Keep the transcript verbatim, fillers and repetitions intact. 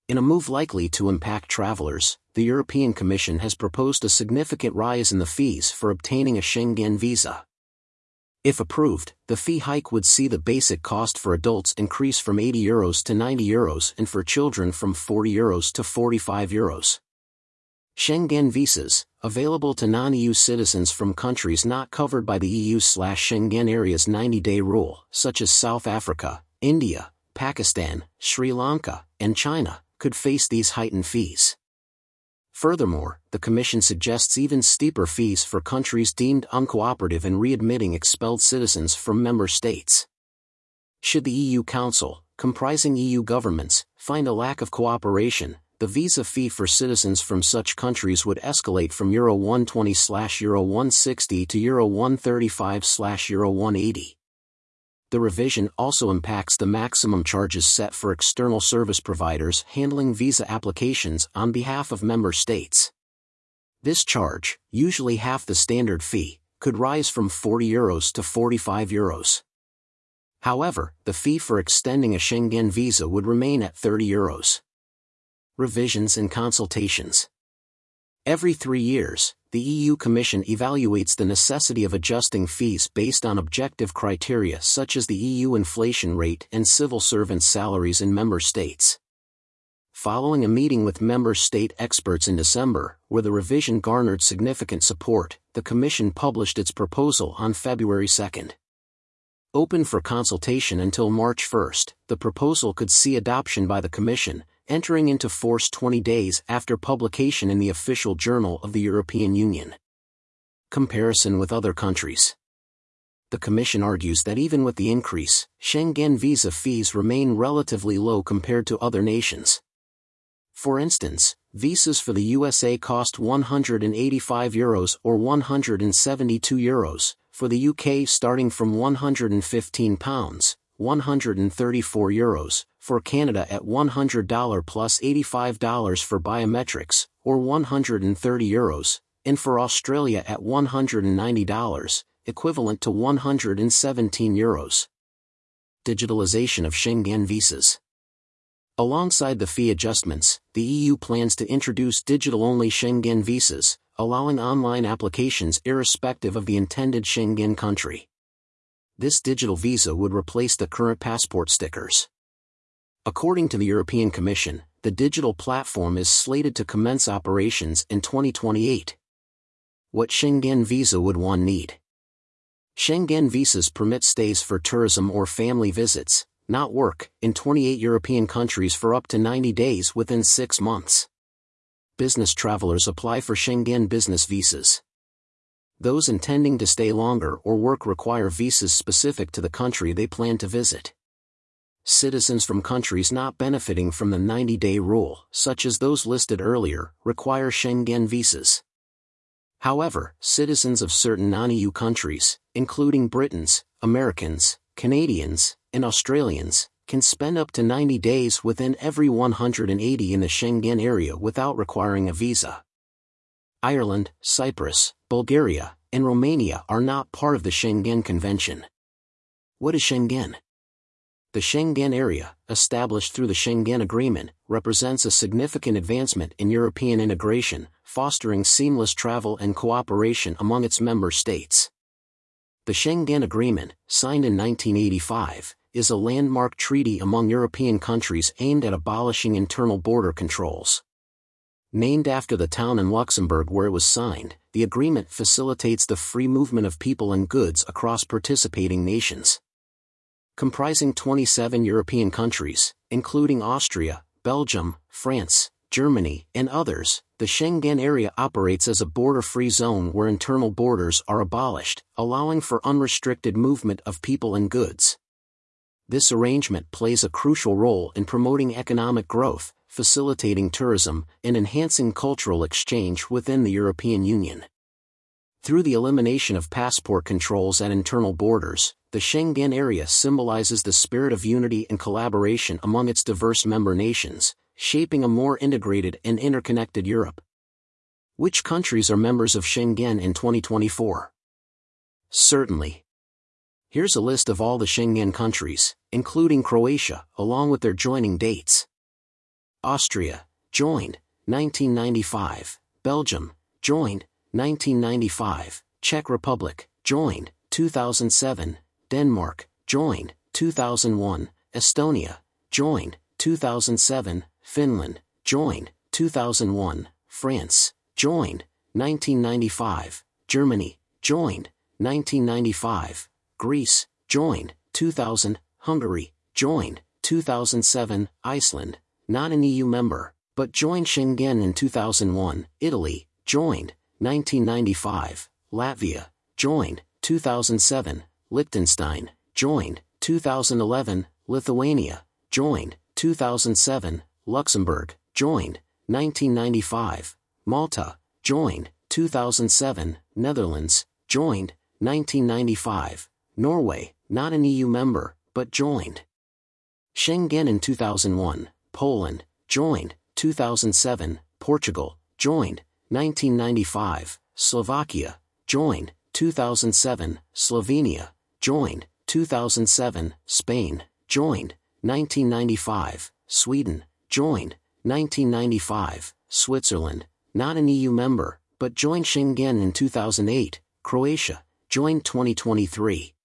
In a move likely to impact travelers, the European Commission has proposed a significant rise in the fees for obtaining a Schengen visa. If approved, the fee hike would see the basic cost for adults increase from eighty euros to ninety euros and for children from forty euros to forty-five euros. Schengen visas, available to non-E U citizens from countries not covered by the E U/Schengen area's ninety-day rule, such as South Africa, India, Pakistan, Sri Lanka, and China, could face these heightened fees. Furthermore, the Commission suggests even steeper fees for countries deemed uncooperative in readmitting expelled citizens from member states. Should the E U Council, comprising E U governments, find a lack of cooperation, the visa fee for citizens from such countries would escalate from Euro one twenty to Euro one sixty to Euro one thirty-five to Euro one eighty. The revision also impacts the maximum charges set for external service providers handling visa applications on behalf of member states. This charge, usually half the standard fee, could rise from forty euros to forty-five euros. However, the fee for extending a Schengen visa would remain at thirty euros. Revisions and consultations. Every three years, the E U Commission evaluates the necessity of adjusting fees based on objective criteria such as the E U inflation rate and civil servants' salaries in member states. Following a meeting with member state experts in December, where the revision garnered significant support, the Commission published its proposal on February second. Open for consultation until March first, the proposal could see adoption by the Commission, entering into force twenty days after publication in the Official Journal of the European Union. Comparison with other countries. The Commission argues that even with the increase, Schengen visa fees remain relatively low compared to other nations. For instance, visas for the U S A cost one hundred eighty-five euros or one hundred seventy-two euros, for the U K starting from one hundred fifteen pounds, one hundred thirty-four euros, for Canada at one hundred dollars plus eighty-five dollars for biometrics, or one hundred thirty euros, and for Australia at one hundred ninety dollars, equivalent to one hundred seventeen euros. Digitalization of Schengen visas. Alongside the fee adjustments, the E U plans to introduce digital-only Schengen visas, allowing online applications irrespective of the intended Schengen country. This digital visa would replace the current passport stickers. According to the European Commission, the digital platform is slated to commence operations in twenty twenty-eight. What Schengen visa would one need? Schengen visas permit stays for tourism or family visits, not work, in twenty-eight European countries for up to ninety days within six months. Business travelers apply for Schengen business visas. Those intending to stay longer or work require visas specific to the country they plan to visit. Citizens from countries not benefiting from the ninety-day rule, such as those listed earlier, require Schengen visas. However, citizens of certain non-E U countries, including Britons, Americans, Canadians, and Australians, can spend up to ninety days within every one hundred eighty in the Schengen area without requiring a visa. Ireland, Cyprus, Bulgaria, and Romania are not part of the Schengen Convention. What is Schengen? The Schengen area, established through the Schengen Agreement, represents a significant advancement in European integration, fostering seamless travel and cooperation among its member states. The Schengen Agreement, signed in nineteen eighty-five, is a landmark treaty among European countries aimed at abolishing internal border controls. Named after the town in Luxembourg where it was signed, the agreement facilitates the free movement of people and goods across participating nations. Comprising twenty-seven European countries, including Austria, Belgium, France, Germany, and others, the Schengen area operates as a border-free zone where internal borders are abolished, allowing for unrestricted movement of people and goods. This arrangement plays a crucial role in promoting economic growth, facilitating tourism, and enhancing cultural exchange within the European Union. Through the elimination of passport controls at internal borders, the Schengen area symbolizes the spirit of unity and collaboration among its diverse member nations, shaping a more integrated and interconnected Europe. Which countries are members of Schengen in twenty twenty-four? Certainly. Here's a list of all the Schengen countries, including Croatia, along with their joining dates. Austria, joined, nineteen ninety-five. Belgium, joined, nineteen ninety-five. Czech Republic, joined, two thousand seven. Denmark, joined, two thousand one. Estonia, joined, two thousand seven. Finland, joined, two thousand one. France, joined, nineteen ninety-five. Germany, joined, nineteen ninety-five. Greece, joined, two thousand. Hungary, joined, two thousand seven. Iceland, not an E U member, but joined Schengen in two thousand one. Italy, joined, nineteen ninety-five. Latvia, joined, two thousand seven. Liechtenstein, joined, two thousand eleven. Lithuania, joined, two thousand seven. Luxembourg, joined, nineteen ninety-five. Malta, joined, two thousand seven. Netherlands, joined, nineteen ninety-five. Norway, not an E U member, but joined Schengen in two thousand one. Poland, joined, two thousand seven. Portugal, joined, nineteen ninety-five. Slovakia, joined, two thousand seven. Slovenia, joined, two thousand seven. Spain, joined, nineteen ninety-five. Sweden, joined, nineteen ninety-five. Switzerland, not an E U member, but joined Schengen in two thousand eight. Croatia, joined twenty twenty-three.